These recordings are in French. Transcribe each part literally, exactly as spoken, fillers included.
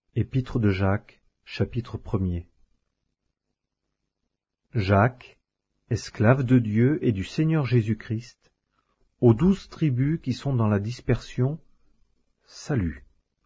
Épître de Jacques, chapitre premier. Jacques, esclave de Dieu et du Seigneur Jésus-Christ, aux douze tribus qui sont dans la dispersion, salut.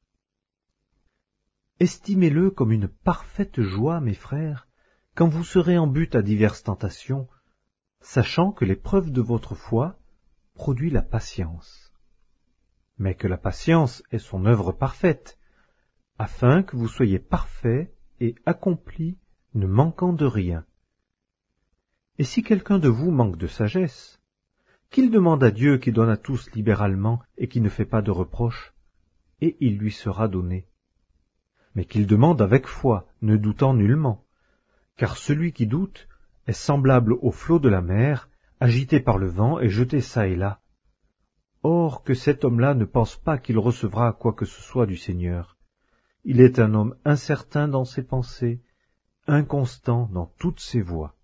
Estimez-le comme une parfaite joie, mes frères, quand vous serez en butte à diverses tentations, sachant que l'épreuve de votre foi produit la patience. Mais que la patience est son œuvre parfaite, afin que vous soyez parfaits et accomplis, ne manquant de rien. Et si quelqu'un de vous manque de sagesse, qu'il demande à Dieu qui donne à tous libéralement et qui ne fait pas de reproche, et il lui sera donné. Mais qu'il demande avec foi, ne doutant nullement, car celui qui doute est semblable au flot de la mer, agité par le vent et jeté çà et là. Or que cet homme-là ne pense pas qu'il recevra quoi que ce soit du Seigneur. Il est un homme incertain dans ses pensées, inconstant dans toutes ses voies.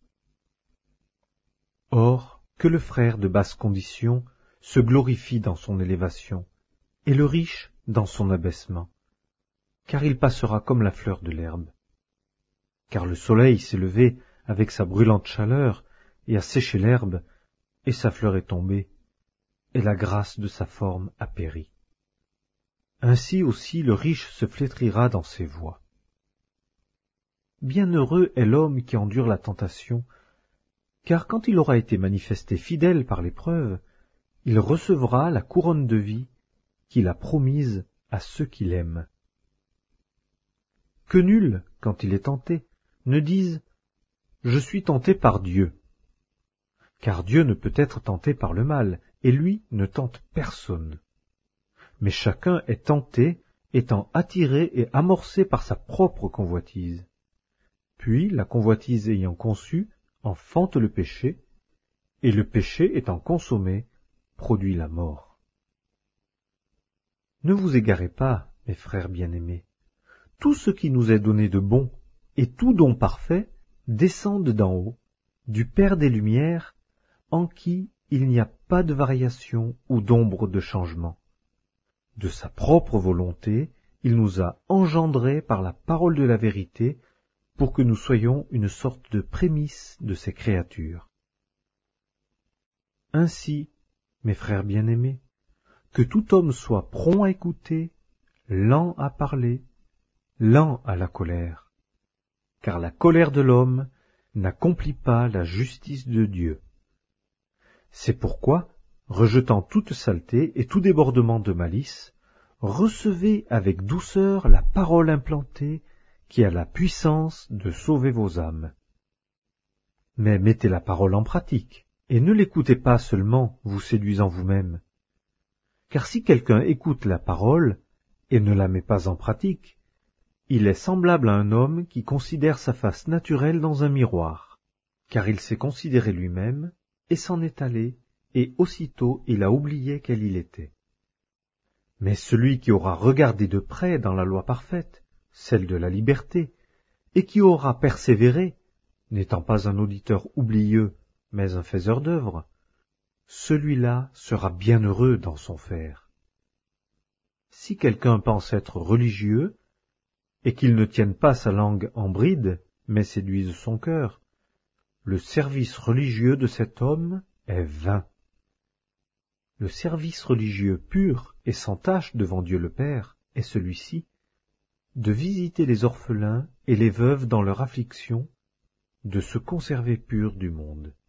Or, que le frère de basse condition se glorifie dans son élévation, et le riche dans son abaissement, car il passera comme la fleur de l'herbe. Car le soleil s'est levé avec sa brûlante chaleur et a séché l'herbe, et sa fleur est tombée, et la grâce de sa forme a péri. Ainsi aussi le riche se flétrira dans ses voies. Bienheureux est l'homme qui endure la tentation, car quand il aura été manifesté fidèle par l'épreuve, il recevra la couronne de vie qu'il a promise à ceux qui l'aiment. Que nul, quand il est tenté, ne dise « Je suis tenté par Dieu », car Dieu ne peut être tenté par le mal, et lui ne tente personne. Mais chacun est tenté, étant attiré et amorcé par sa propre convoitise. Puis, la convoitise ayant conçu, enfante le péché, et le péché étant consommé, produit la mort. Ne vous égarez pas, mes frères bien-aimés. Tout ce qui nous est donné de bon, et tout don parfait, descendent d'en haut, du Père des Lumières, en qui il n'y a pas de variation ou d'ombre de changement. De sa propre volonté, il nous a engendrés par la parole de la vérité, pour que nous soyons une sorte de prémisse de ses créatures. Ainsi, mes frères bien-aimés, que tout homme soit prompt à écouter, lent à parler, lent à la colère, car la colère de l'homme n'accomplit pas la justice de Dieu. C'est pourquoi, rejetant toute saleté et tout débordement de malice, recevez avec douceur la parole implantée qui a la puissance de sauver vos âmes. Mais mettez la parole en pratique, et ne l'écoutez pas seulement, vous séduisant vous-même. Car si quelqu'un écoute la parole et ne la met pas en pratique, il est semblable à un homme qui considère sa face naturelle dans un miroir, car il s'est considéré lui-même et s'en est allé, et aussitôt il a oublié quel il était. Mais celui qui aura regardé de près dans la loi parfaite, celle de la liberté, et qui aura persévéré, n'étant pas un auditeur oublieux, mais un faiseur d'œuvres, celui-là sera bienheureux dans son faire. Si quelqu'un pense être religieux, et qu'il ne tienne pas sa langue en bride, mais séduise son cœur, le service religieux de cet homme est vain. Le service religieux pur et sans tache devant Dieu le Père est celui-ci, de visiter les orphelins et les veuves dans leur affliction, de se conserver pur du monde.